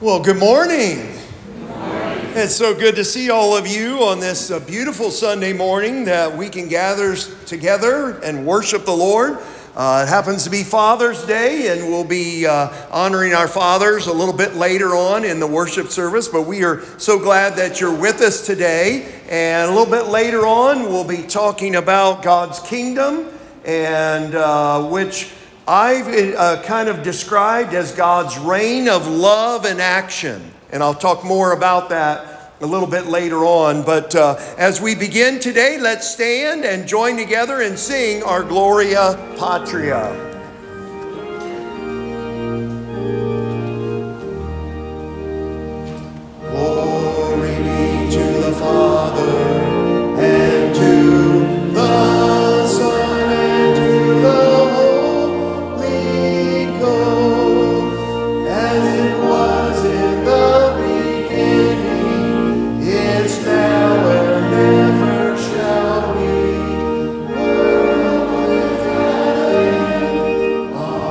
Well, good morning. It's so good to see all of you on this beautiful Sunday morning that we can gather together and worship the Lord. It happens to be Father's Day, and we'll be honoring our fathers a little bit later on in the worship service, but we are so glad that you're with us today. And a little bit later on, we'll be talking about God's kingdom, and which I've kind of described as God's reign of love and action. And I'll talk more about that a little bit later on. But as we begin today, let's stand and join together and sing our Gloria Patria. Glory be to the Father, and to the Son, and to the Holy Ghost, as it was in the beginning, is now, and ever shall be, world without end.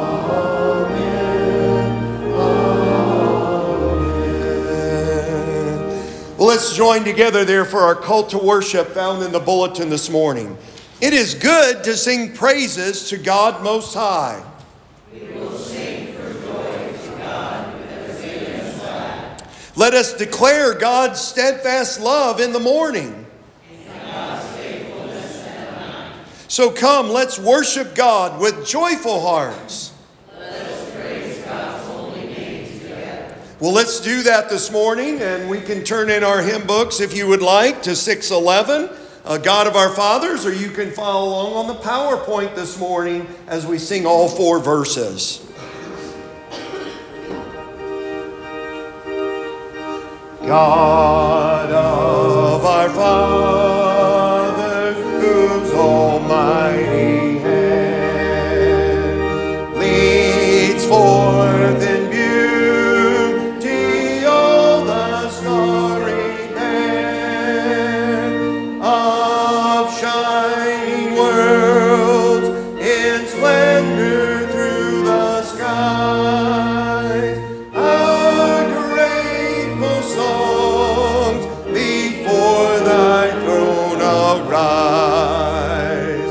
Amen. Well, let's join together there for our call to worship found in the bulletin this morning. It is good to sing praises to God Most High. Let us declare God's steadfast love in the morning. So come, let's worship God with joyful hearts. Well, let's do that this morning, and we can turn in our hymn books if you would like to 611, God of our Fathers, or you can follow along on the PowerPoint this morning as we sing all four verses. God of our fathers, whose almighty hand leads forth in beauty all the starry band of shining worlds in splendor through the skies. Our grateful songs before thy throne arise.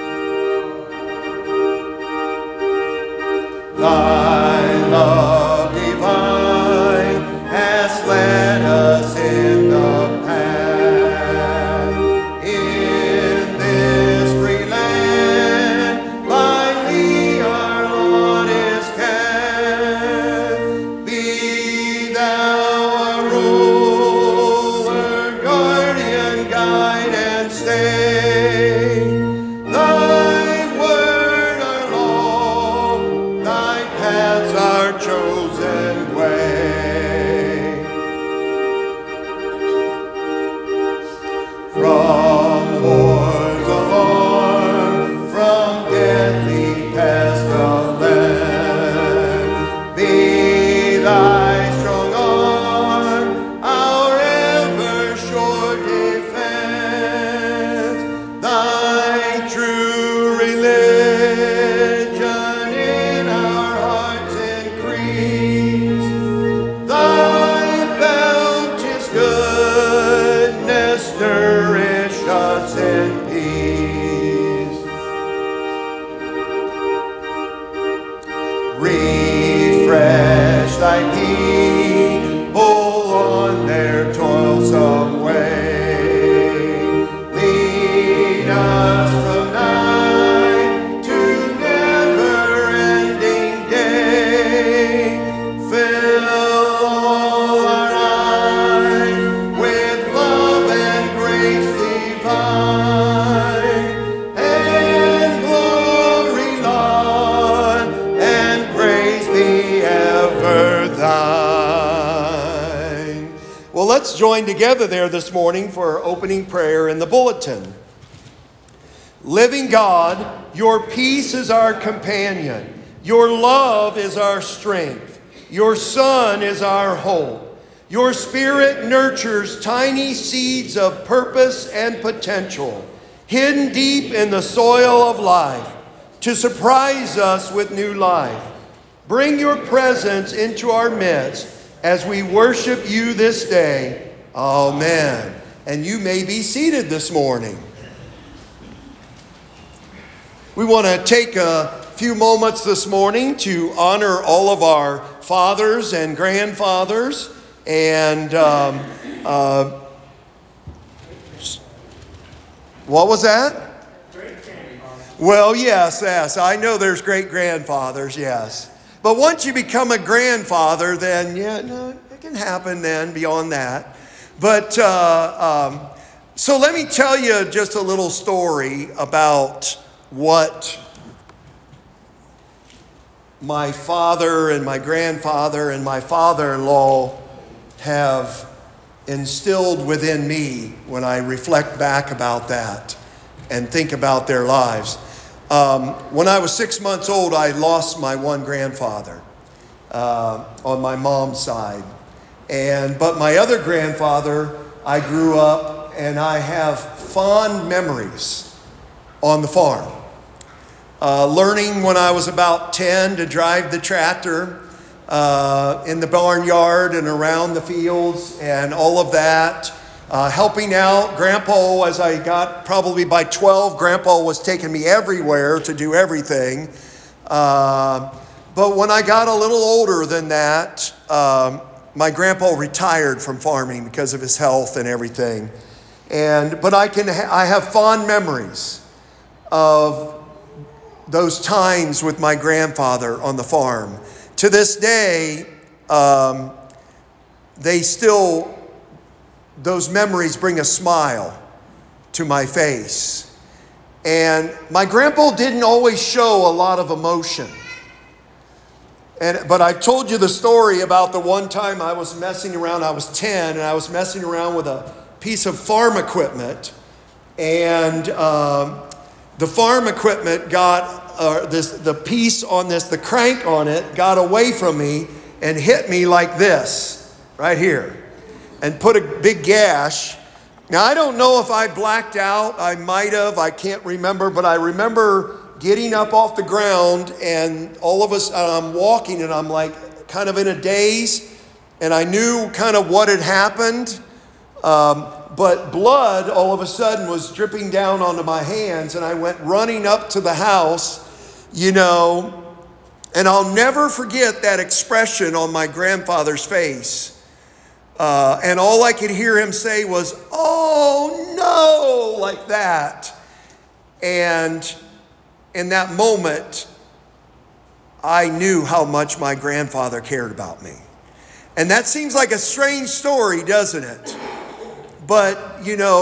Thy love divine has led us in the path. In this free land, by thee our lot is cast. Be thou our ruler, guardian, guide, and stay. Thy word our law, thy paths our chosen way. From war's alarm, from deadly pestilence, be thy strong arm our ever sure defense. Thy true religion in our hearts increase. Thy bounteous goodness nourish us in peace. Refresh thy people on their toilsome way. Lead us from night to never-ending day. Fill all our eyes with love and grace divine, and glory, laud, and praise be ever thine. Well, let's join together there this morning for our opening prayer in the bulletin. Living God, your peace is our companion. Your love is our strength. Your Son is our hope. Your Spirit nurtures tiny seeds of purpose and potential, hidden deep in the soil of life, to surprise us with new life. Bring your presence into our midst as we worship you this day. Amen. And you may be seated this morning. We want to take a few moments this morning to honor all of our fathers and grandfathers. And what was that? Well, yes. I know there's great-grandfathers, yes. But once you become a grandfather, then, it can happen then beyond that. But, so let me tell you just a little story about what my father and my grandfather and my father-in-law have instilled within me when I reflect back about that and think about their lives. When I was 6 months old, I lost my one grandfather on my mom's side. But my other grandfather, I grew up and I have fond memories on the farm. Learning when I was about 10 to drive the tractor in the barnyard and around the fields and all of that. Helping out. Grandpa, as I got probably by 12, Grandpa was taking me everywhere to do everything. But when I got a little older than that, my grandpa retired from farming because of his health and everything. But I have fond memories of those times with my grandfather on the farm. To this day, those memories bring a smile to my face. And my grandpa didn't always show a lot of emotion. But I've told you the story about the one time I was messing around. I was 10 and I was messing around with a piece of farm equipment. And the farm equipment got the piece on this, the crank on it, got away from me and hit me like this, right here, and put a big gash. Now, I don't know if I blacked out. I might have. I can't remember. But I remember getting up off the ground and all of us, I'm walking and I'm like kind of in a daze. And I knew kind of what had happened. But blood all of a sudden was dripping down onto my hands. And I went running up to the house, and I'll never forget that expression on my grandfather's face. And all I could hear him say was, "Oh no," like that. And in that moment, I knew how much my grandfather cared about me. And that seems like a strange story, doesn't it? But,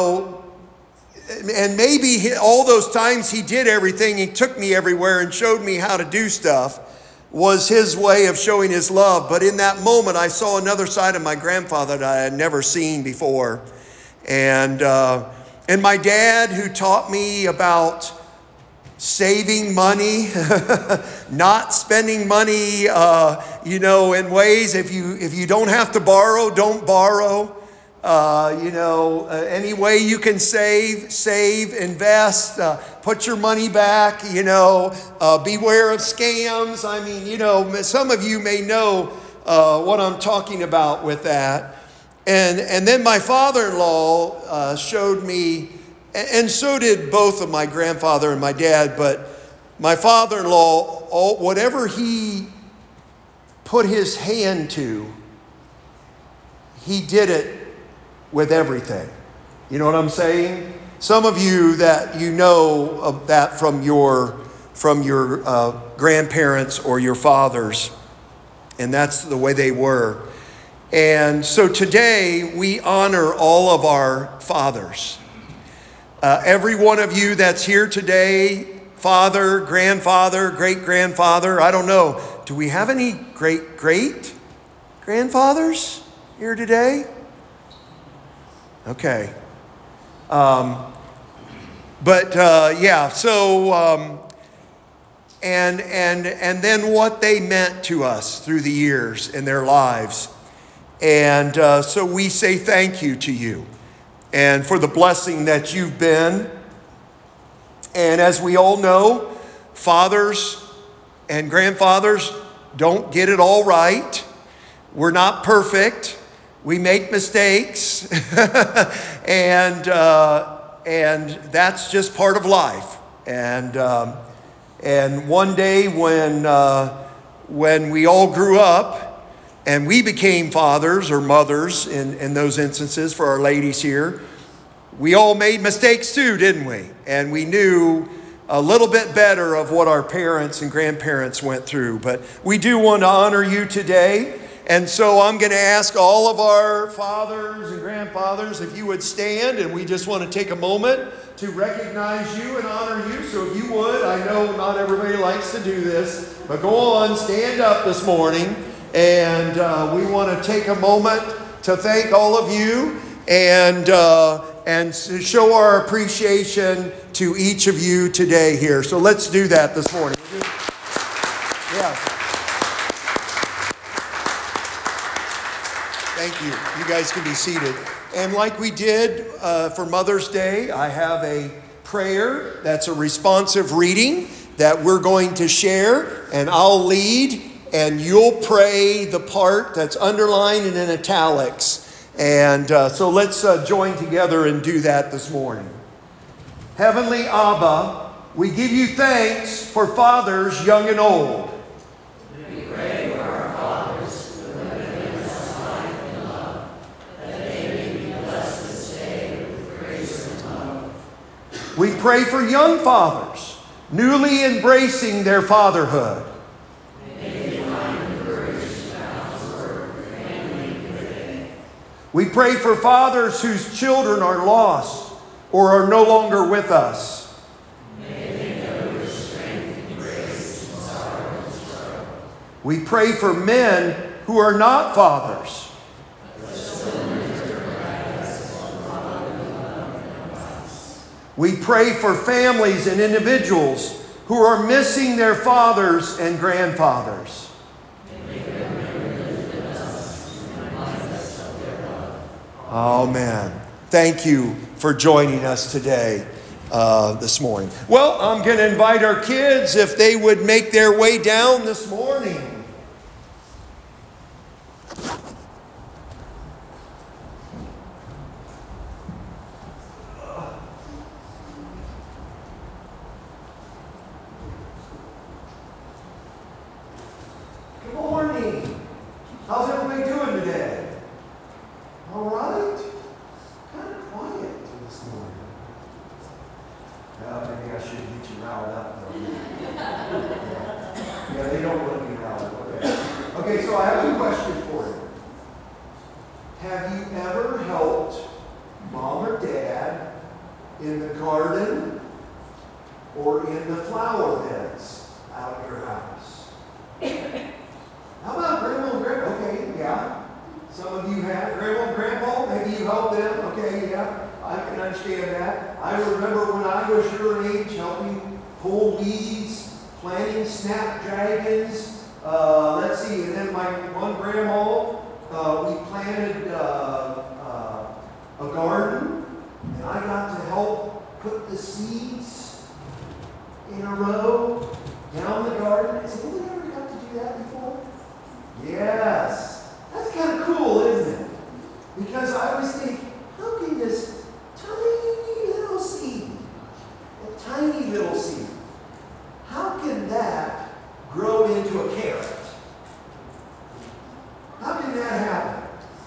and maybe all those times he did everything, he took me everywhere and showed me how to do stuff, was his way of showing his love. But in that moment, I saw another side of my grandfather that I had never seen before. And my dad, who taught me about saving money, not spending money, in ways, if you don't have to borrow, don't borrow. Any way you can save, invest, put your money back, beware of scams. I mean, some of you may know what I'm talking about with that. And then my father-in-law showed me, and so did both of my grandfather and my dad, but my father-in-law, whatever he put his hand to, he did it with everything. You know what I'm saying? Some of you that you know of that from your grandparents or your fathers, and that's the way they were. And so today we honor all of our fathers. Every one of you that's here today, father, grandfather, great-grandfather, I don't know. Do we have any great-grandfathers here today? Okay. And then what they meant to us through the years in their lives. And so we say thank you to you and for the blessing that you've been. And as we all know, fathers and grandfathers don't get it all right. We're not perfect. We make mistakes. and that's just part of life. And one day when we all grew up and we became fathers or mothers in those instances for our ladies here, we all made mistakes too, didn't we? And we knew a little bit better of what our parents and grandparents went through. But we do want to honor you today. And so I'm going to ask all of our fathers and grandfathers if you would stand, and we just want to take a moment to recognize you and honor you. So if you would, I know not everybody likes to do this, but go on, stand up this morning. And we want to take a moment to thank all of you and to show our appreciation to each of you today here. So let's do that this morning. Yeah. Thank you. You guys can be seated. And like we did for Mother's Day, I have a prayer that's a responsive reading that we're going to share, and I'll lead, and you'll pray the part that's underlined and in italics. And so let's join together and do that this morning. Heavenly Abba, we give you thanks for fathers young and old. We pray for our fathers who have given us life and love, that they may be blessed this day with grace and love. We pray for young fathers, newly embracing their fatherhood. We pray for fathers whose children are lost or are no longer with us. May they know your strength and grace in sorrow and struggle. We pray for men who are not fathers. We pray for families and individuals who are missing their fathers and grandfathers. Amen. Thank you for joining us today, this morning. Well, I'm going to invite our kids if they would make their way down this morning. Good morning. How's everybody doing today? All right. Kind of quiet this morning. Maybe I should get you riled up, though. Yeah, they don't want to be riled up. Okay, so I have a question for you. Have you ever helped mom or dad in the garden or in the flower beds out at your house? How about grandma and grandpa? Okay, yeah. Some of you have. Grandma and grandpa, maybe you helped them. Okay, yeah, I can understand that. I remember when I was your age helping pull weeds, planting snapdragons. Let's see, and then my one grandma, we planted a garden, and I got to help put the seeds in a row down the garden. Has anybody ever got to do that before? Yes. That's kind of cool, isn't it? Because I always think, how can this tiny little seed, how can that grow into a carrot? How can that happen?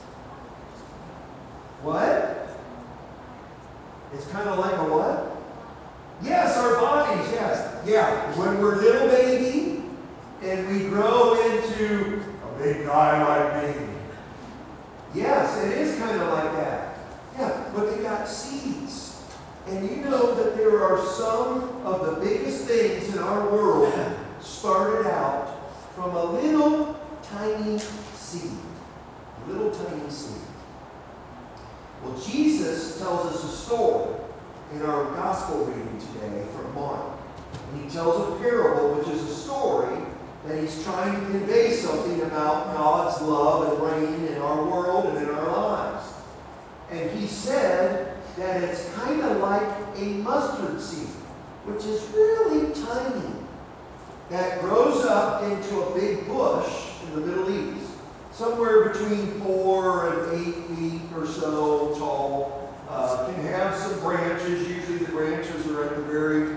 What? It's kind of like a what? Yes, our bodies, yes. Yeah, when we're little baby and we grow into a big guy like me. Yes, it is kind of like that. Yeah, but they got seeds. And you know that there are some of the biggest things in our world started out from a little tiny seed. A little tiny seed. Well, Jesus tells us a story in our gospel reading today from Mark. And he tells a parable, which is a story that he's trying to convey something about God's love and reign in our world and in our lives. And he said that it's kind of like a mustard seed, which is really tiny, that grows up into a big bush in the Middle East. somewhere between 4 and 8 feet or so tall. Can have some branches. Usually the branches are at the very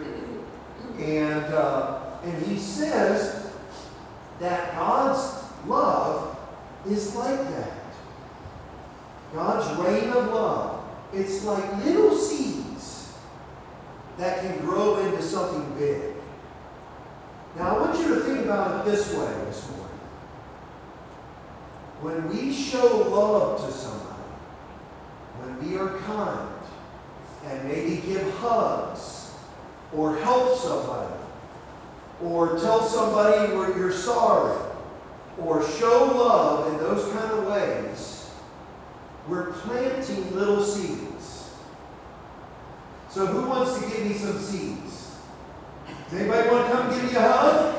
and he says that God's love is like that. God's reign of love. It's like little seeds that can grow into something big. Now I want you to think about it this way this morning. When we show love to somebody, when we are kind, and maybe give hugs, or help somebody, or tell somebody where you're sorry, or show love in those kind of ways, we're planting little seeds. So who wants to give me some seeds? Does anybody want to come give me a hug?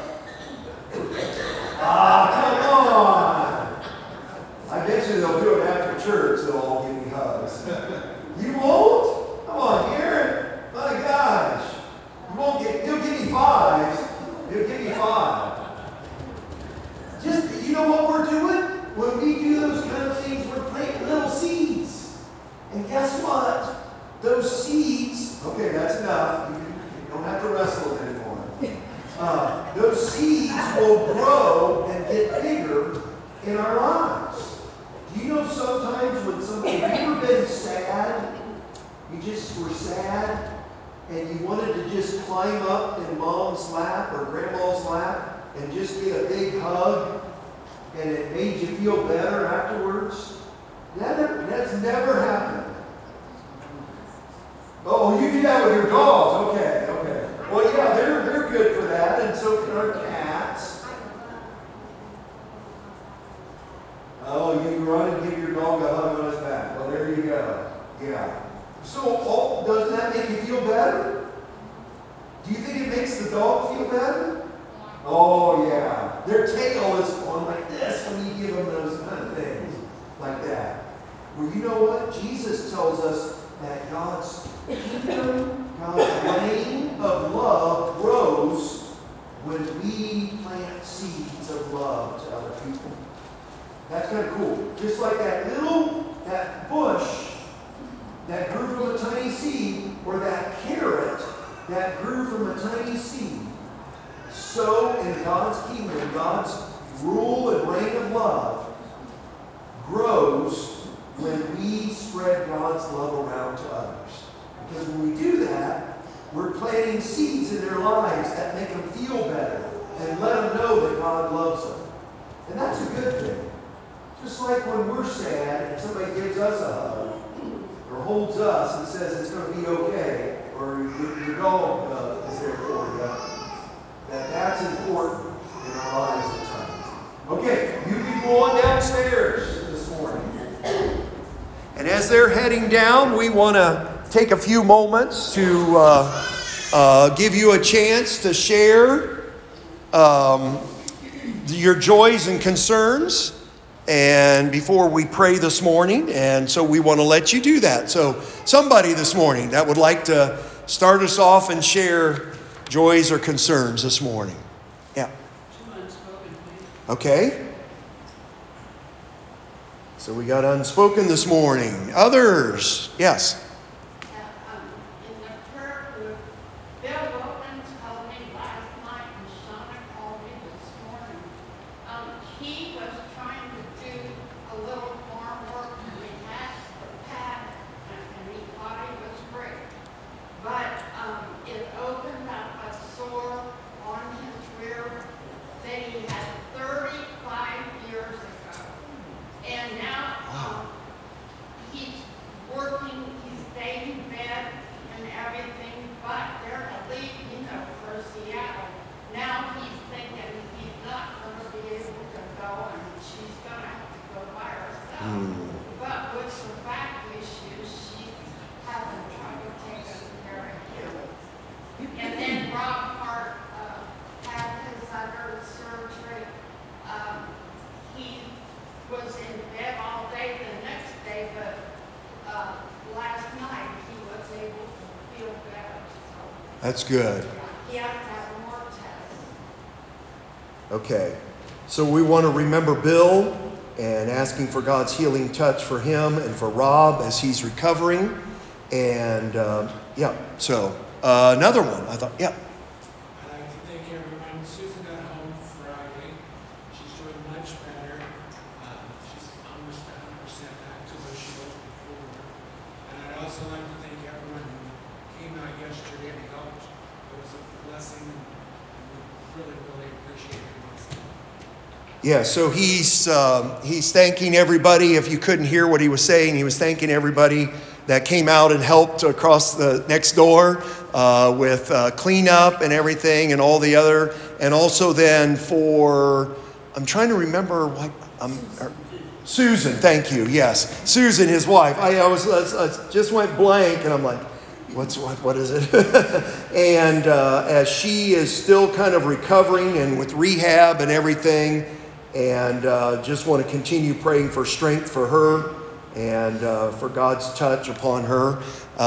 Come on! I bet you they'll do it after church. They'll all give me hugs. You won't? Come on, Garrett. My gosh. You won't get, you'll give me fives. You'll give me five. Just, you know what we're doing? When we do those kind of things, we're planting little seeds. And guess what? Those seeds, okay, that's enough. You don't have to wrestle anymore. Those seeds will grow and get bigger in our lives. Do you know sometimes when somebody, have you ever been sad? You just were sad and you wanted to just climb up in mom's lap or grandma's lap and just get a big hug and it made you feel better afterwards? That's never happened. Oh, you do that with your dogs. Okay. Well, yeah, they're good for that, and so can our cats. Oh, you run and give your dog a hug on his back. Well, there you go. Yeah. So, doesn't that make you feel better? Do you think it makes the dog feel better? Oh, yeah. Their tail is on like this when you give them those kind of things. Like that. Well, you know what? Jesus tells us that God's kingdom, God's reign of love grows when we plant seeds of love to other people. That's kind of cool. Just like that bush that grew from a tiny seed, or that carrot that grew from a tiny seed. So in God's kingdom, God's rule and reign of love grows when we spread God's love around to others. Because when we do that, we're planting seeds in their lives that make them feel better and let them know that God loves them. And that's a good thing. Just like when we're sad and somebody gives us a hug or holds us and says it's going to be okay, or your dog is there for you, that's important in our lives at times. Okay, you people on downstairs this morning. And as they're heading down, we want to take a few moments to give you a chance to share your joys and concerns. And before we pray this morning, and so we want to let you do that. So somebody this morning that would like to start us off and share joys or concerns this morning. Yeah. Okay. So we got unspoken this morning. Others? Yes. In the prayer group, Bill Wilkins called me last night and Shauna called me this morning. He was trying to do a little farm work and he had the pattern and he thought he was great. But it opened up a sore on his rear that he had 35 years ago. And now he's working, he's staying in bed and everything, but they're to leave, for Seattle. Now he's thinking he's not going to be able to go and she's going to have to go by herself. But with some back issues, she's having trouble taking care of him. And then Rob Hart had his other surgery. He was in bed all day the next day, but last night he was able to feel better. So That's good. he had to have more tests. Okay. So we want to remember Bill and asking for God's healing touch for him and for Rob as he's recovering. And so another one, I thought, I'd like to thank everyone. Susan got home Friday. She's doing much better. She's almost 100% back to where she was before. And I'd also like to thank everyone who came out yesterday and helped. It was a blessing, and we really, really appreciate it. Yeah, so he's thanking everybody. If you couldn't hear what he was saying, he was thanking everybody that came out and helped across the next door with cleanup and everything and all the other. And also then for, I'm trying to remember what, Susan, thank you. Yes, Susan, his wife. I just went blank and I'm like, what is it? And as she is still kind of recovering and with rehab and everything, and just want to continue praying for strength for her and for God's touch upon her,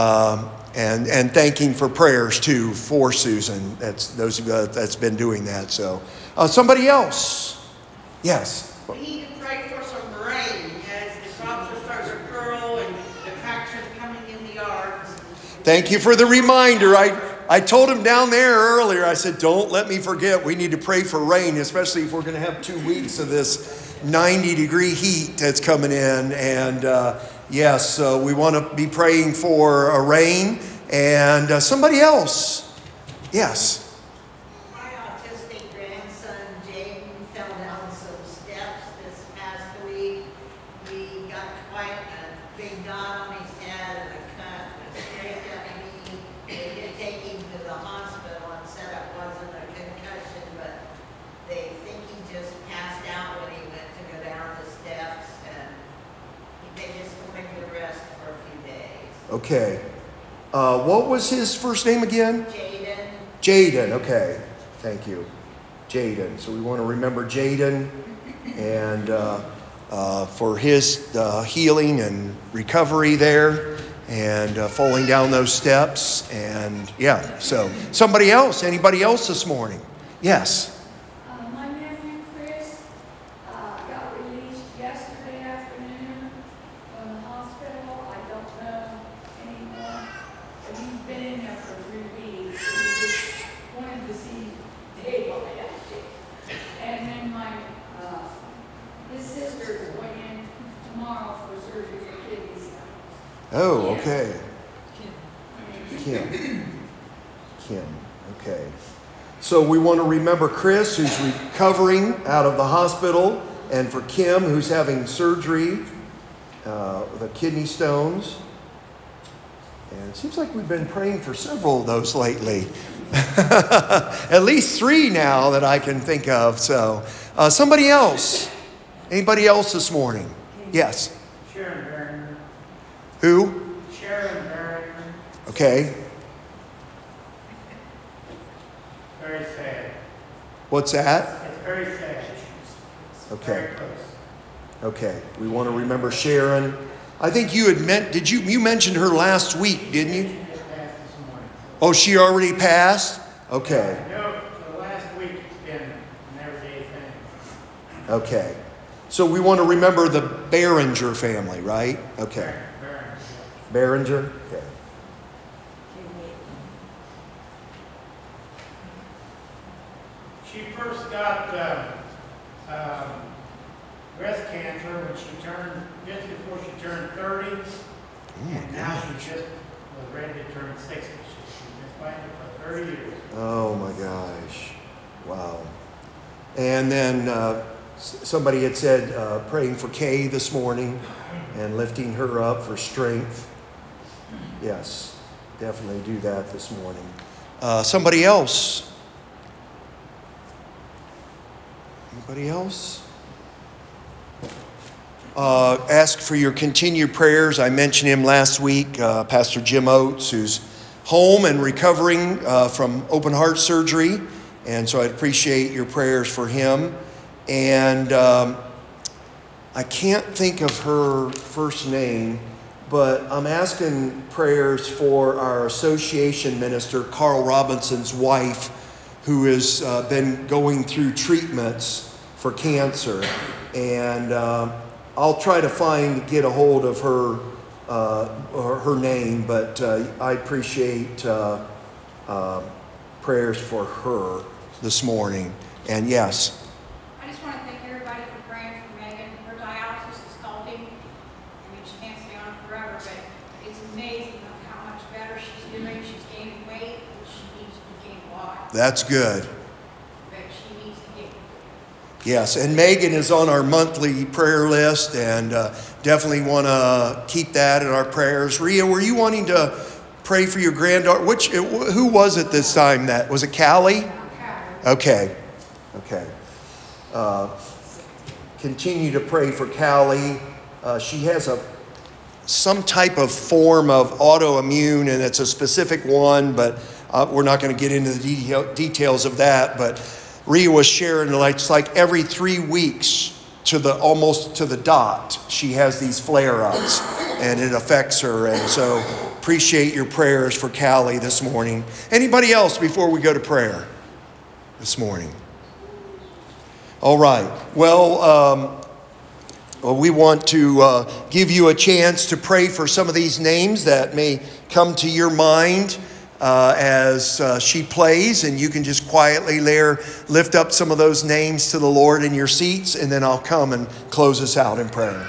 and thanking for prayers too for Susan. That's those of you that's been doing that. So somebody else, yes. We need to pray for some rain as the crops are starting to curl and the cracks are coming in the yards. Thank you for the reminder. I told him down there earlier, I said, don't let me forget, we need to pray for rain, especially if we're going to have 2 weeks of this 90-degree heat that's coming in. And yes, we want to be praying for a rain. And somebody else, yes. My autistic grandson, Jaden, fell down some steps this past week. He got quite a big dot on his head and a cut, a scraped up knee. They did take him to the hospital and said it wasn't a concussion, but they think he just passed out when he went to go down the steps, and they just told him to rest for a few days. Okay. What was his first name again? Jaden. Jaden, okay. Thank you. Jaden. So we want to remember Jaden and for his healing and recovery there and falling down those steps. And yeah, so somebody else, anybody else this morning? Yes. My nephew Chris got released yesterday afternoon from the hospital. I don't know anymore, but he's been in there for 3 weeks. We just wanted to see Dave on the active. And then his sister's going in tomorrow for surgery for kidney stones. Oh, okay. Kim. Okay. So we want to remember Chris, who's recovering out of the hospital, and for Kim, who's having surgery, the kidney stones. And it seems like we've been praying for several of those lately. At least 3 now that I can think of. So somebody else. Anybody else this morning? Yes. Sharon Barron. Who? Sharon Barron. Okay. Very sad. What's that? It's very sad. Okay. Very close. Okay. We want to remember Sharon. I think you had you mentioned her last week, didn't you? She just passed this morning. Oh, she already passed? Okay. No, the last week it's been an everyday thing. Okay. So we want to remember the Behringer family, right? Okay. Barron. Behringer? Okay. She first got breast cancer when she turned, just before she turned 30. And now she just was ready to turn 60. She's been fighting for 30 years. Oh my gosh. Wow. And then somebody had said praying for Kay this morning and lifting her up for strength. Yes, definitely do that this morning. Somebody else? Anybody else? Ask for your continued prayers. I mentioned him last week, Pastor Jim Oates, who's home and recovering from open heart surgery. And so I appreciate your prayers for him. And I can't think of her first name, but I'm asking prayers for our association minister, Carl Robinson's wife, who has been going through treatments for cancer. And I'll try to get a hold of her name, but I appreciate prayers for her this morning. And yes. I just want to thank everybody for praying for Megan. Her dialysis is halting. I mean, she can't stay on forever, but it's amazing how much better she's doing. She's gaining weight, which she needs to gain a lot, That's good. but she needs to gain. Yes, and Megan is on our monthly prayer list, and definitely want to keep that in our prayers. Rhea, were you wanting to pray for your granddaughter? Who was it this time? Was it Callie? Okay. Continue to pray for Callie. She has some type of form of autoimmune, and it's a specific one, but we're not going to get into the details of that. But Rhea was sharing, it's like every 3 weeks almost to the dot, she has these flare-ups, and it affects her. And so appreciate your prayers for Callie this morning. Anybody else before we go to prayer this morning? All right. Well, we want to give you a chance to pray for some of these names that may come to your mind as she plays, and you can just quietly lift up some of those names to the Lord in your seats, and then I'll come and close us out in prayer.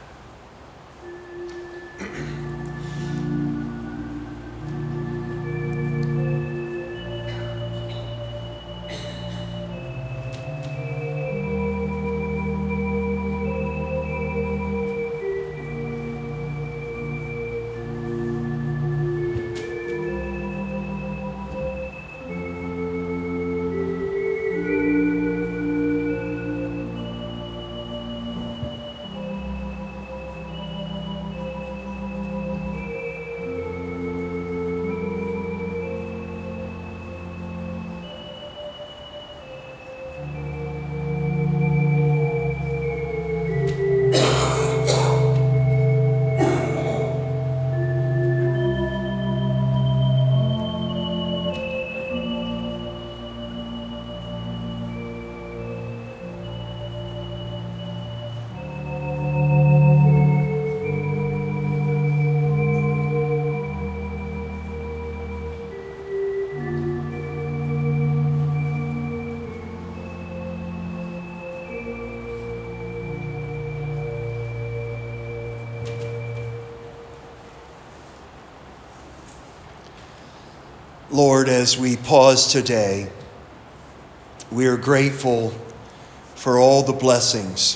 Lord, as we pause today, we are grateful for all the blessings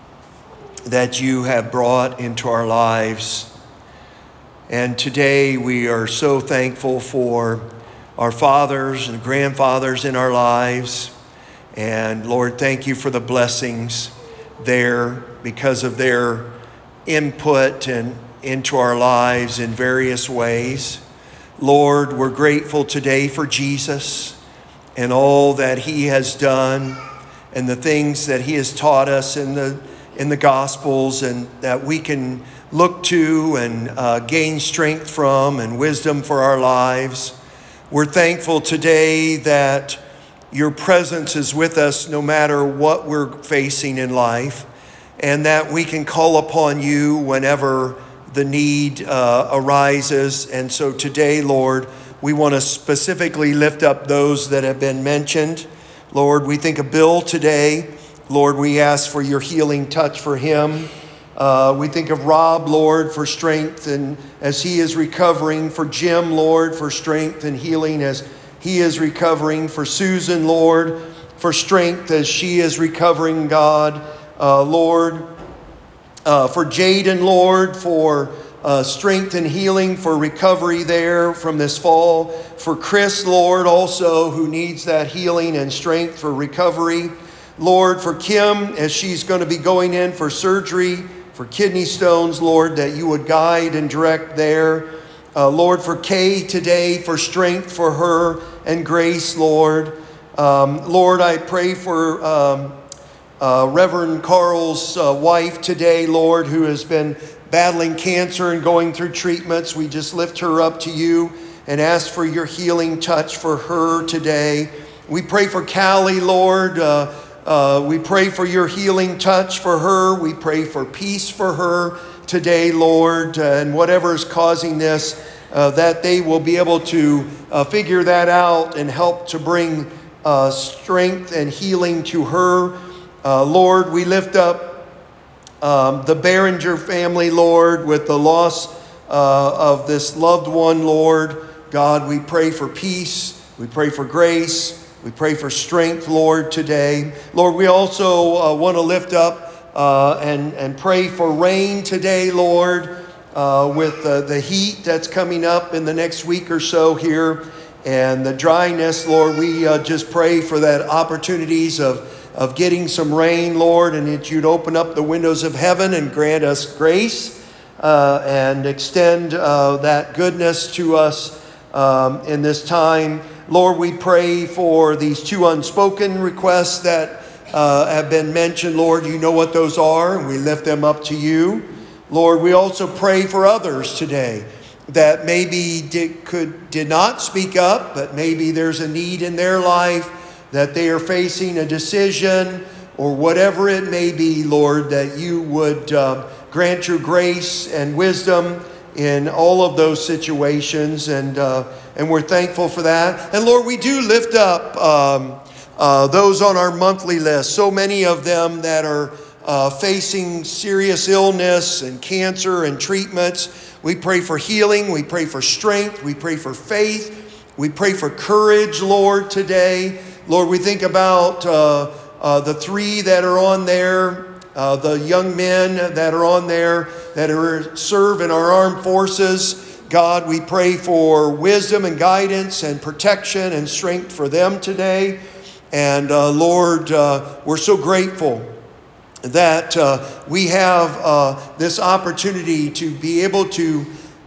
that you have brought into our lives. And today we are so thankful for our fathers and grandfathers in our lives. And Lord, thank you for the blessings there because of their input and into our lives in various ways. Lord, we're grateful today for Jesus and all that he has done and the things that he has taught us in the Gospels, and that we can look to and gain strength from and wisdom for our lives. We're thankful today that your presence is with us no matter what we're facing in life, and that we can call upon you whenever the need arises. And so today, Lord, we want to specifically lift up those that have been mentioned. Lord, we think of Bill today. Lord, we ask for your healing touch for him. We think of Rob, Lord, for strength and as he is recovering. For Jim, Lord, for strength and healing as he is recovering. For Susan, Lord, for strength as she is recovering, God. Lord, for Jaden, Lord, for strength and healing, for recovery there from this fall. For Chris, Lord, also, who needs that healing and strength for recovery. Lord, for Kim, as she's going to be going in for surgery for kidney stones, Lord, that you would guide and direct there. Lord, for Kay today, for strength for her and grace, Lord. Lord, I pray for Reverend Carl's wife today, Lord, who has been battling cancer and going through treatments. We just lift her up to you and ask for your healing touch for her today. We pray for Callie, Lord, we pray for your healing touch for her. We pray for peace for her today, Lord, and whatever is causing this, that they will be able to figure that out and help to bring strength and healing to her. Lord, we lift up the Behringer family, Lord, with the loss of this loved one, Lord. God, we pray for peace. We pray for grace. We pray for strength, Lord, today. Lord, we also want to lift up and pray for rain today, Lord, with the heat that's coming up in the next week or so here and the dryness, Lord. We just pray for that opportunities of getting some rain, Lord, and that you'd open up the windows of heaven and grant us grace and extend that goodness to us in this time. Lord, we pray for these two unspoken requests that have been mentioned. Lord, you know what those are, and we lift them up to you. Lord, we also pray for others today that maybe did not speak up, but maybe there's a need in their life, that they are facing a decision or whatever it may be, Lord, that you would grant your grace and wisdom in all of those situations, and we're thankful for that. And Lord, we do lift up those on our monthly list, so many of them that are facing serious illness and cancer and treatments. We pray for healing, we pray for strength, we pray for faith, we pray for courage, Lord, today. Lord, we think about the three that are on there, the young men that are on there that serve in our armed forces. God, we pray for wisdom and guidance and protection and strength for them today. And Lord, we're so grateful that we have this opportunity to be able to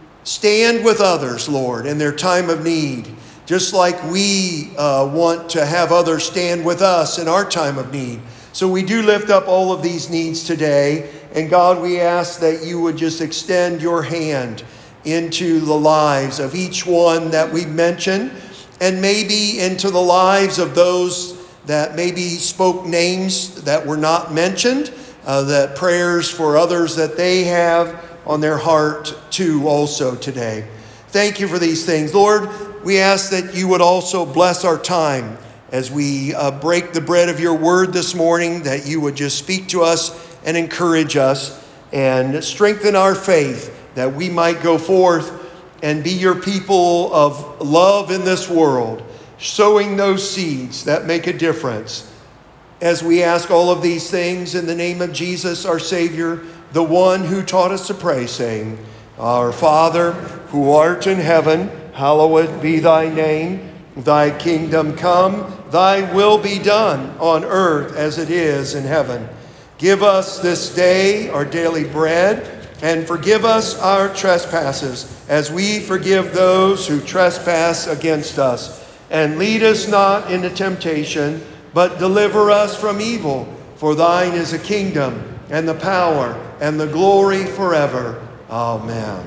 stand with others, Lord, in their time of need, just like we want to have others stand with us in our time of need. So we do lift up all of these needs today. And God, we ask that you would just extend your hand into the lives of each one that we mentioned, and maybe into the lives of those that maybe spoke names that were not mentioned, that prayers for others that they have on their heart too also today. Thank you for these things. Lord, we ask that you would also bless our time as we break the bread of your word this morning, that you would just speak to us and encourage us and strengthen our faith, that we might go forth and be your people of love in this world, sowing those seeds that make a difference. As we ask all of these things in the name of Jesus, our Savior, the one who taught us to pray, saying, Our Father, who art in heaven, hallowed be thy name. Thy kingdom come, thy will be done on earth as it is in heaven. Give us this day our daily bread, and forgive us our trespasses, as we forgive those who trespass against us. And lead us not into temptation, but deliver us from evil. For thine is the kingdom, and the power, and the glory forever. Amen.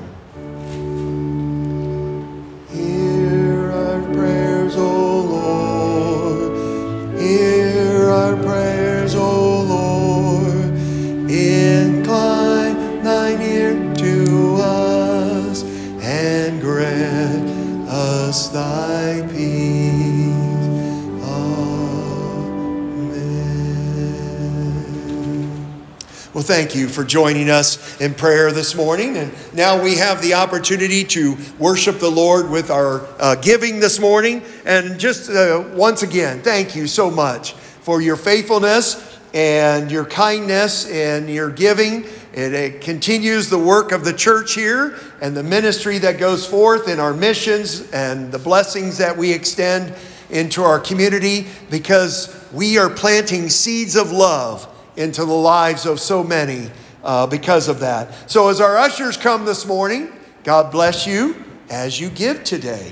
Hear our prayers, O Lord. Hear our prayers, O Lord. Incline thine ear to us, and grant us thy peace. Well, thank you for joining us in prayer this morning. And now we have the opportunity to worship the Lord with our giving this morning. And just once again, thank you so much for your faithfulness and your kindness and your giving. It continues the work of the church here and the ministry that goes forth in our missions and the blessings that we extend into our community, because we are planting seeds of love into the lives of so many because of that. So as our ushers come this morning, God bless you as you give today.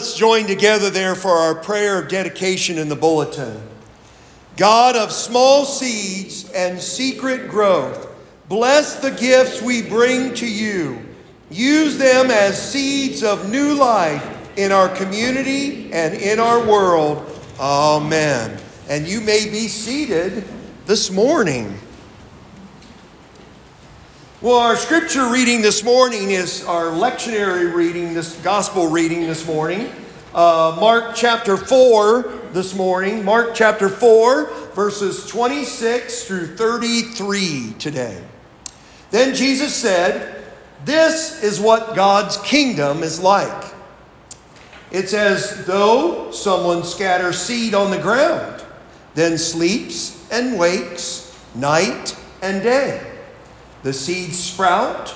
let's join together there for our prayer of dedication in the bulletin. God of small seeds and secret growth, bless the gifts we bring to you. Use them as seeds of new life in our community and in our world. Amen. And you may be seated this morning. Well, our scripture reading this morning is our lectionary reading, this gospel reading this morning. Mark chapter 4 this morning. Mark chapter 4, verses 26 through 33 today. Then Jesus said, "This is what God's kingdom is like. It's as though someone scatters seed on the ground, then sleeps and wakes night and day. The seed sprouts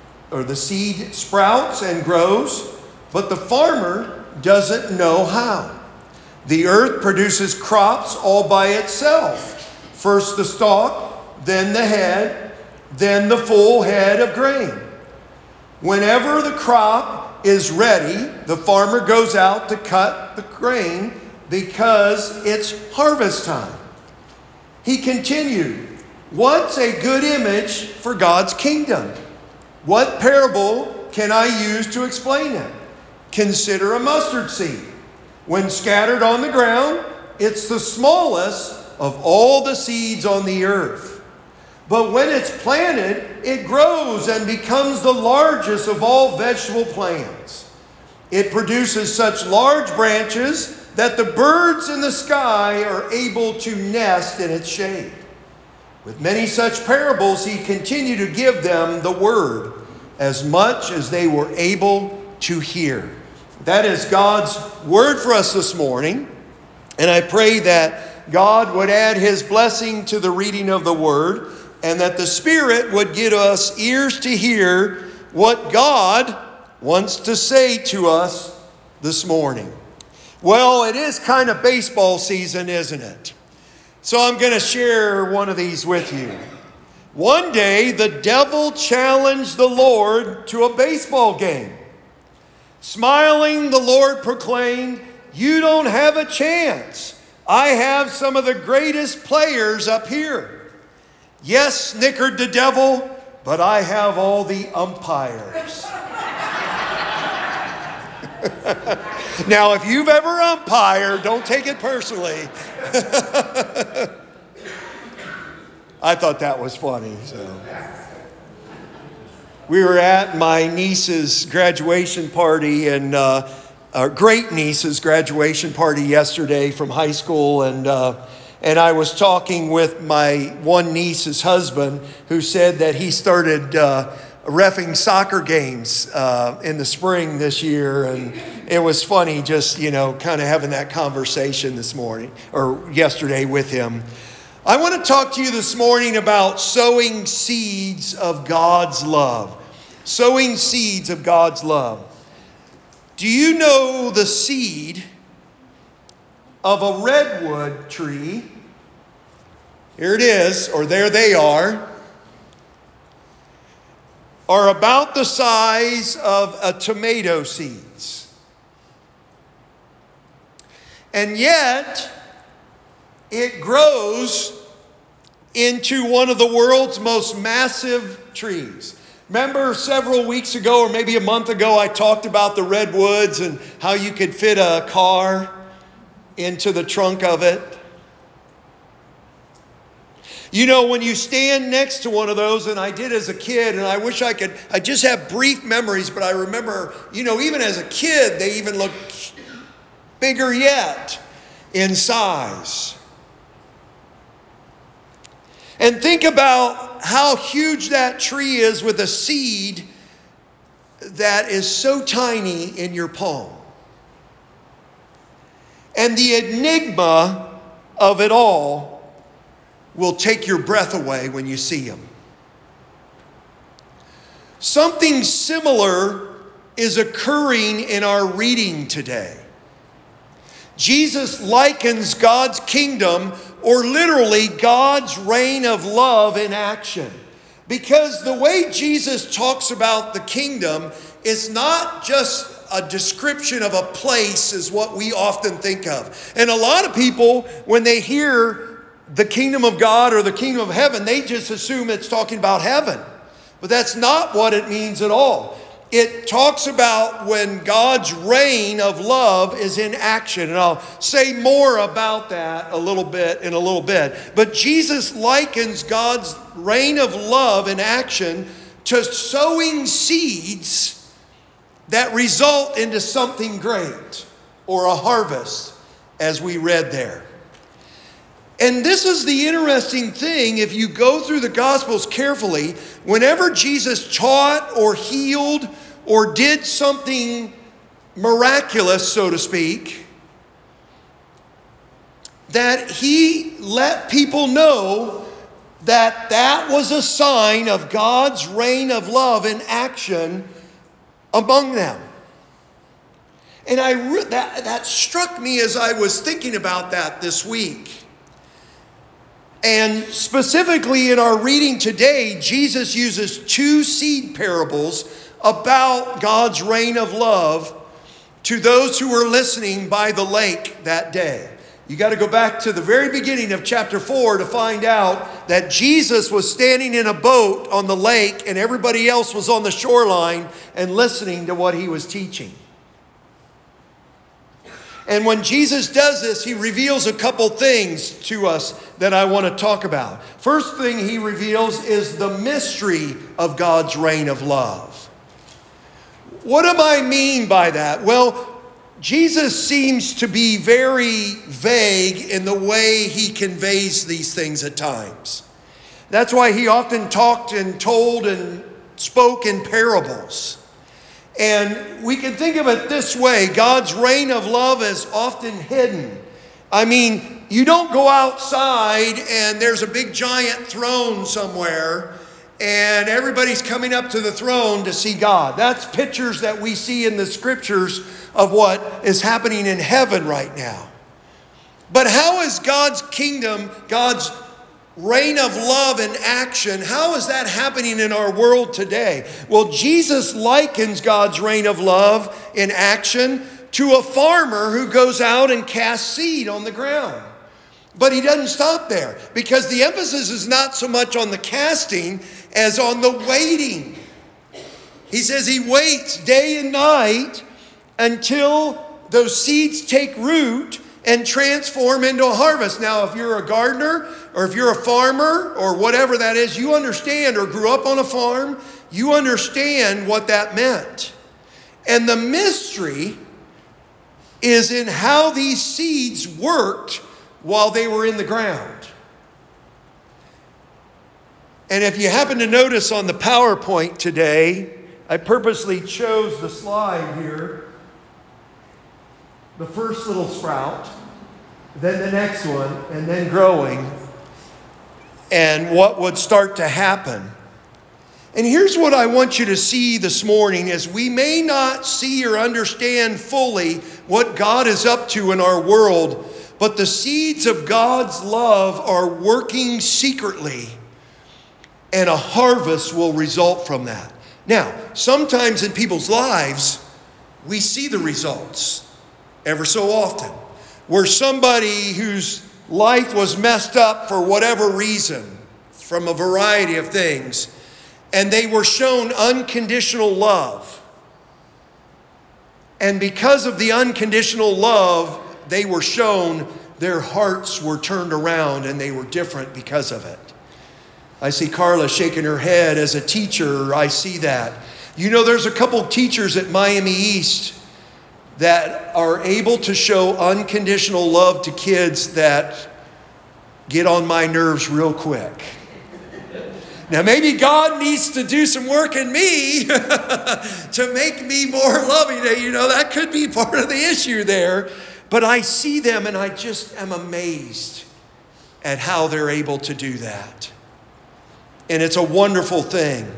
and grows, but the farmer doesn't know how. The earth produces crops all by itself. First the stalk, then the head, then the full head of grain. Whenever the crop is ready, the farmer goes out to cut the grain because it's harvest time." He continued, "What's a good image for God's kingdom? What parable can I use to explain it? Consider a mustard seed. When scattered on the ground, it's the smallest of all the seeds on the earth. But when it's planted, it grows and becomes the largest of all vegetable plants. It produces such large branches that the birds in the sky are able to nest in its shade." With many such parables, he continued to give them the word, as much as they were able to hear. That is God's word for us this morning. And I pray that God would add his blessing to the reading of the word, and that the Spirit would give us ears to hear what God wants to say to us this morning. Well, it is kind of baseball season, isn't it? So I'm going to share one of these with you. One day, the devil challenged the Lord to a baseball game. Smiling, the Lord proclaimed, "You don't have a chance. I have some of the greatest players up here." "Yes," snickered the devil, "but I have all the umpires." Now, if you've ever umpired, don't take it personally. I thought that was funny. So, we were at my niece's graduation party, and our great niece's graduation party yesterday from high school, and I was talking with my one niece's husband, who said that he started reffing soccer games in the spring this year, and it was funny just, kind of having that conversation this morning or yesterday with him. I want to talk to you this morning about sowing seeds of God's love. Sowing seeds of God's love. Do you know the seed of a redwood tree? Here it is, or there they are about the size of a tomato seeds. And yet, it grows into one of the world's most massive trees. Remember several weeks ago, or maybe a month ago, I talked about the redwoods and how you could fit a car into the trunk of it. When you stand next to one of those, and I did as a kid, and I just have brief memories, but I remember, even as a kid, they even look bigger yet in size. And think about how huge that tree is with a seed that is so tiny in your palm. And the enigma of it all will take your breath away when you see him. Something similar is occurring in our reading today. Jesus likens God's kingdom, or literally God's reign of love, in action. Because the way Jesus talks about the kingdom is not just a description of a place is what we often think of. And a lot of people, when they hear the kingdom of God or the kingdom of heaven, they just assume it's talking about heaven. But that's not what it means at all. It talks about when God's reign of love is in action. And I'll say more about that in a little bit. But Jesus likens God's reign of love in action to sowing seeds that result into something great or a harvest, as we read there. And this is the interesting thing. If you go through the Gospels carefully, whenever Jesus taught or healed or did something miraculous, so to speak, that he let people know that that was a sign of God's reign of love in action among them. And that struck me as I was thinking about that this week. And specifically in our reading today, Jesus uses 2 seed parables about God's reign of love to those who were listening by the lake that day. You got to go back to the very beginning of chapter 4 to find out that Jesus was standing in a boat on the lake and everybody else was on the shoreline and listening to what he was teaching. And when Jesus does this, he reveals a couple things to us that I want to talk about. First thing he reveals is the mystery of God's reign of love. What do I mean by that? Well, Jesus seems to be very vague in the way he conveys these things at times. That's why he often talked and told and spoke in parables. And we can think of it this way: God's reign of love is often hidden. I mean, you don't go outside and there's a big giant throne somewhere and everybody's coming up to the throne to see God. That's pictures that we see in the scriptures of what is happening in heaven right now. But how is God's kingdom, God's reign of love in action, how is that happening in our world today? Well, Jesus likens God's reign of love in action to a farmer who goes out and casts seed on the ground. But he doesn't stop there, because the emphasis is not so much on the casting as on the waiting. He says he waits day and night until those seeds take root and transform into a harvest. Now, if you're a gardener or if you're a farmer or whatever that is, you understand, or grew up on a farm, you understand what that meant. And the mystery is in how these seeds worked while they were in the ground. And if you happen to notice on the PowerPoint today, I purposely chose the slide here. The first little sprout, then the next one, and then growing, and what would start to happen. And here's what I want you to see this morning: is we may not see or understand fully what God is up to in our world, but the seeds of God's love are working secretly, and a harvest will result from that. Now, sometimes in people's lives, we see the results. Ever so often, where somebody whose life was messed up for whatever reason, from a variety of things, and they were shown unconditional love. And because of the unconditional love they were shown, their hearts were turned around and they were different because of it. I see Carla shaking her head. As a teacher, I see that. You know, there's a couple teachers at Miami East that are able to show unconditional love to kids that get on my nerves real quick. Now, maybe God needs to do some work in me to make me more loving. You know, that could be part of the issue there. But I see them and I just am amazed at how they're able to do that. And it's a wonderful thing.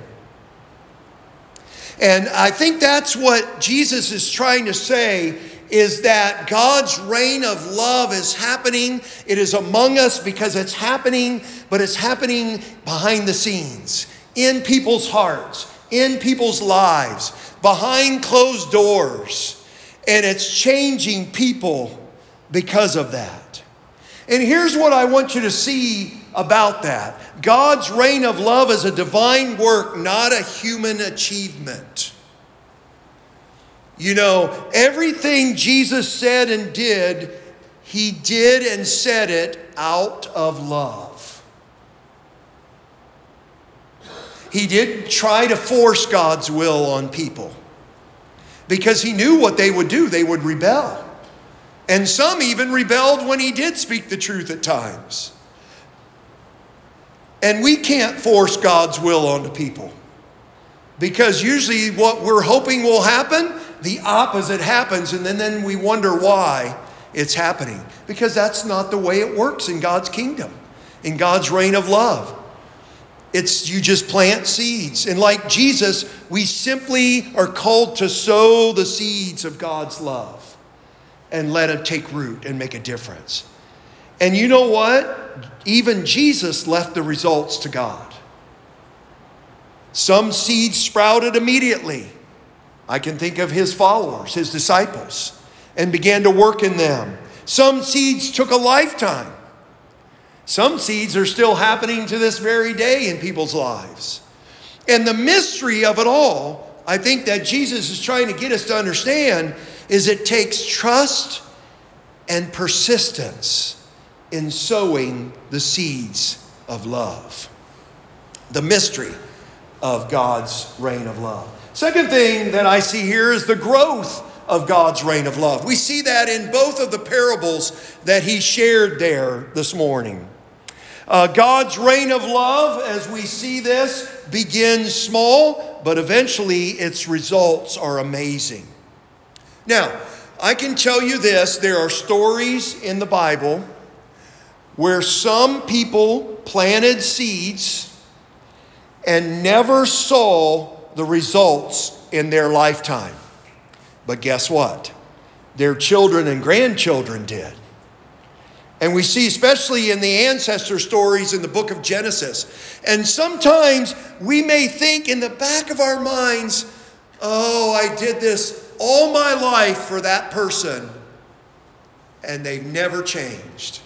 And I think that's what Jesus is trying to say, is that God's reign of love is happening. It is among us because it's happening, but it's happening behind the scenes, in people's hearts, in people's lives. behind closed doors, and it's changing people because of that. And here's what I want you to see about that. God's reign of love is a divine work, not a human achievement. You know, everything Jesus said and did, he did and said it out of love. He didn't try to force God's will on people because he knew what they would do. They would rebel. And some even rebelled when he did speak the truth at times. And we can't force God's will onto people, because usually what we're hoping will happen, the opposite happens, and then we wonder why it's happening. Because that's not the way it works in God's kingdom, in God's reign of love. It's you just plant seeds. And like Jesus, we simply are called to sow the seeds of God's love and let it take root and make a difference. And you know what? Even Jesus left the results to God. Some seeds sprouted immediately. I can think of his followers, his disciples, and began to work in them. Some seeds took a lifetime. Some seeds are still happening to this very day in people's lives. And the mystery of it all, I think that Jesus is trying to get us to understand, is it takes trust and persistence in sowing the seeds of love. The mystery of God's reign of love. Second thing that I see here is the growth of God's reign of love. We see that in both of the parables that he shared there this morning. God's reign of love, as we see this, begins small, but eventually its results are amazing. Now, I can tell you this, there are stories in the Bible where some people planted seeds and never saw the results in their lifetime. But guess what? Their children and grandchildren did. And we see, especially in the ancestor stories in the book of Genesis. And sometimes we may think in the back of our minds, oh, I did this all my life for that person, and they've never changed.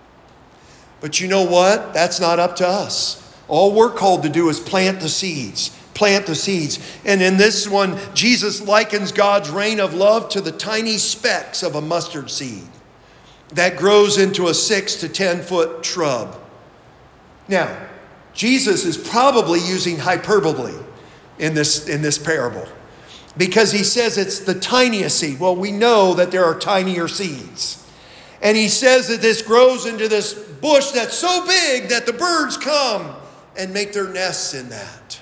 But you know what? That's not up to us. All we're called to do is plant the seeds. Plant the seeds. And in this one, Jesus likens God's reign of love to the tiny specks of a mustard seed that grows into a 6 to 10 foot shrub. Now, Jesus is probably using hyperbole in this parable, because he says it's the tiniest seed. Well, we know that there are tinier seeds. And he says that this grows into this bush that's so big that the birds come and make their nests in that.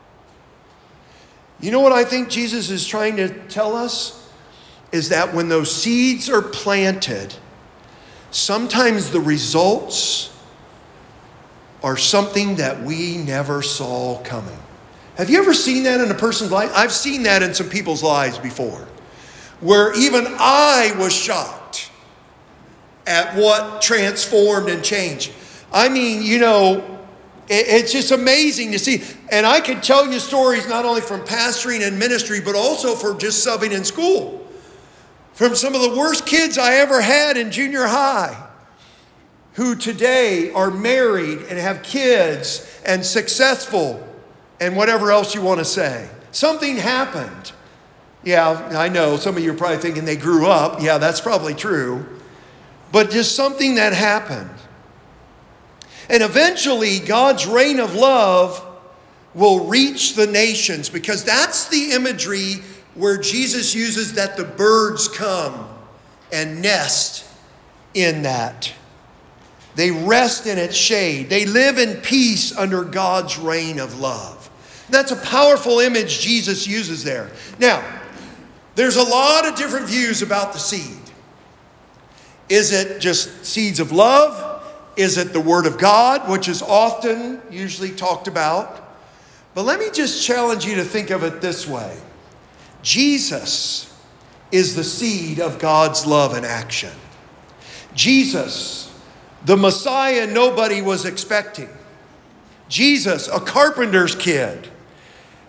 You know what I think Jesus is trying to tell us? Is that when those seeds are planted, sometimes the results are something that we never saw coming. Have you ever seen that in a person's life? I've seen that in some people's lives before, where even I was shocked at what transformed and changed. I mean, you know, it's just amazing to see. And I could tell you stories not only from pastoring and ministry, but also for just subbing in school. From some of the worst kids I ever had in junior high, who today are married and have kids and successful and whatever else you want to say. Something happened. Yeah, I know some of you are probably thinking they grew up. Yeah, that's probably true. But just something that happened. And eventually, God's reign of love will reach the nations, because that's the imagery where Jesus uses that the birds come and nest in that. They rest in its shade. They live in peace under God's reign of love. That's a powerful image Jesus uses there. Now, there's a lot of different views about the seed. Is it just seeds of love? Is it the Word of God, which is often usually talked about? But let me just challenge you to think of it this way. Jesus is the seed of God's love in action. Jesus, the Messiah nobody was expecting. Jesus, a carpenter's kid,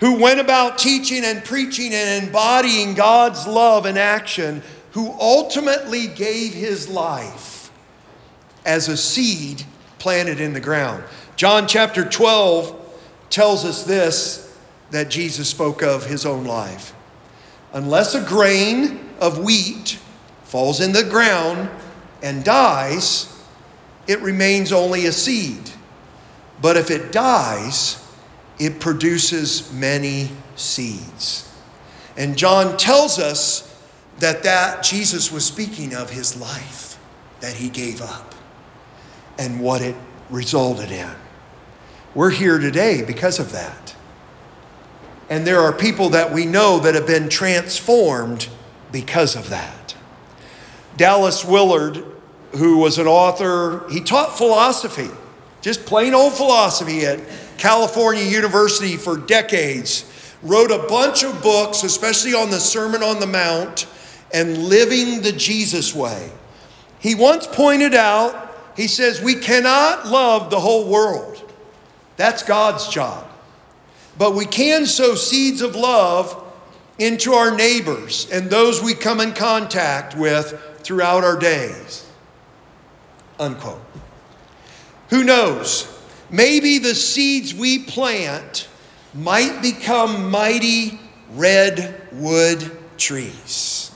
who went about teaching and preaching and embodying God's love in action, who ultimately gave his life as a seed planted in the ground. John chapter 12 tells us this, that Jesus spoke of his own life. Unless a grain of wheat falls in the ground and dies, it remains only a seed. But if it dies, it produces many seeds. And John tells us that Jesus was speaking of his life that he gave up and what it resulted in. We're here today because of that. And there are people that we know that have been transformed because of that. Dallas Willard, who was an author, he taught philosophy, just plain old philosophy at California University for decades. Wrote a bunch of books, especially on the Sermon on the Mount and living the Jesus way. He once pointed out, he says, we cannot love the whole world. That's God's job. But we can sow seeds of love into our neighbors and those we come in contact with throughout our days. Unquote. Who knows? Maybe the seeds we plant might become mighty redwood trees.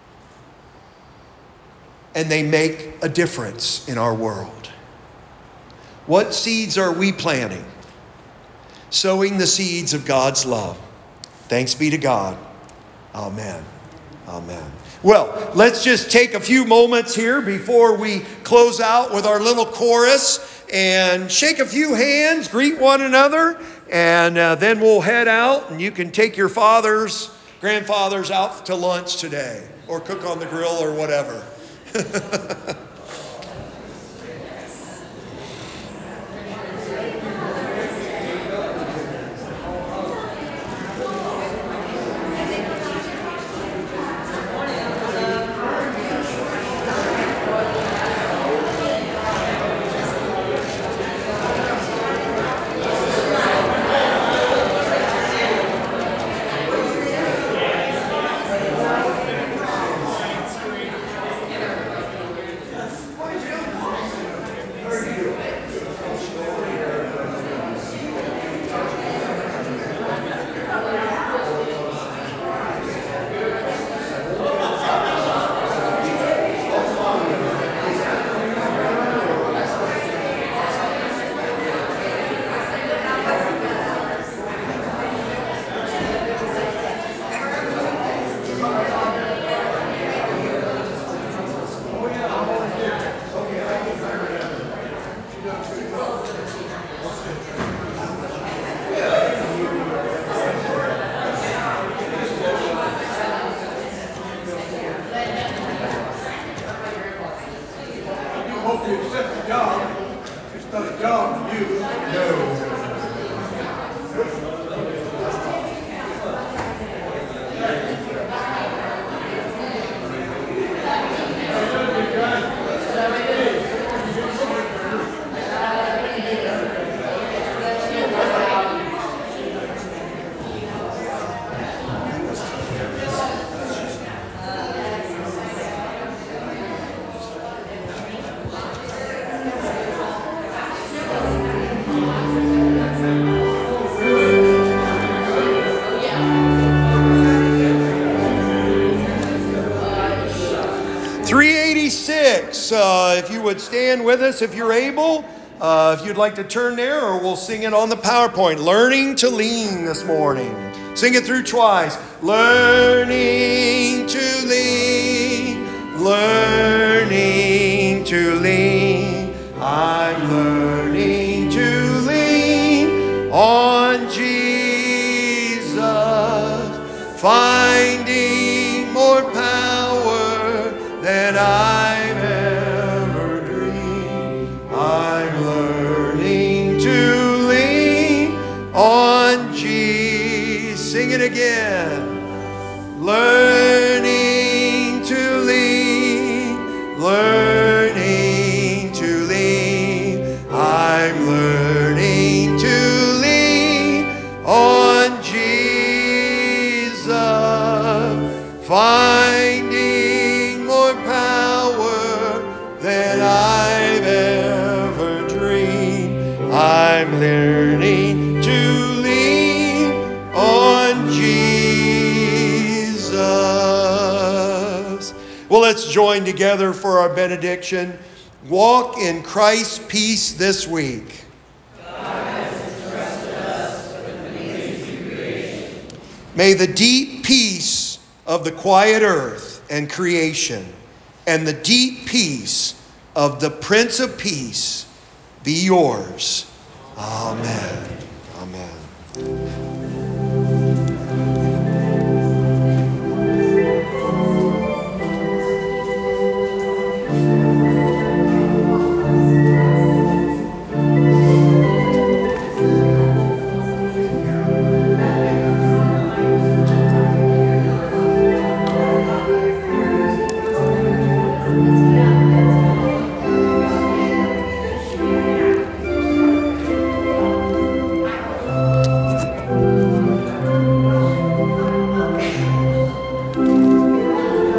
And they make a difference in our world. What seeds are we planting? Sowing the seeds of God's love. Thanks be to God. Amen. Amen. Well, let's just take a few moments here before we close out with our little chorus and shake a few hands, greet one another, and then we'll head out and you can take your fathers, grandfathers out to lunch today or cook on the grill or whatever. If you would stand with us if you're able, if you'd like to turn there, or we'll sing it on the PowerPoint. Learning to lean this morning. Sing it through twice. Learning to lean, learning to lean. I'm learning to lean on Jesus, finding more power than I've ever dreamed. I'm learning to lean on Jesus. Sing it again. Learning to lean, learning to lean. I'm learning to lean on Jesus. I'm learning to lean on Jesus. Well, let's join together for our benediction. Walk in Christ's peace this week. May the deep peace of the quiet earth and creation and the deep peace of the Prince of Peace be yours. Amen.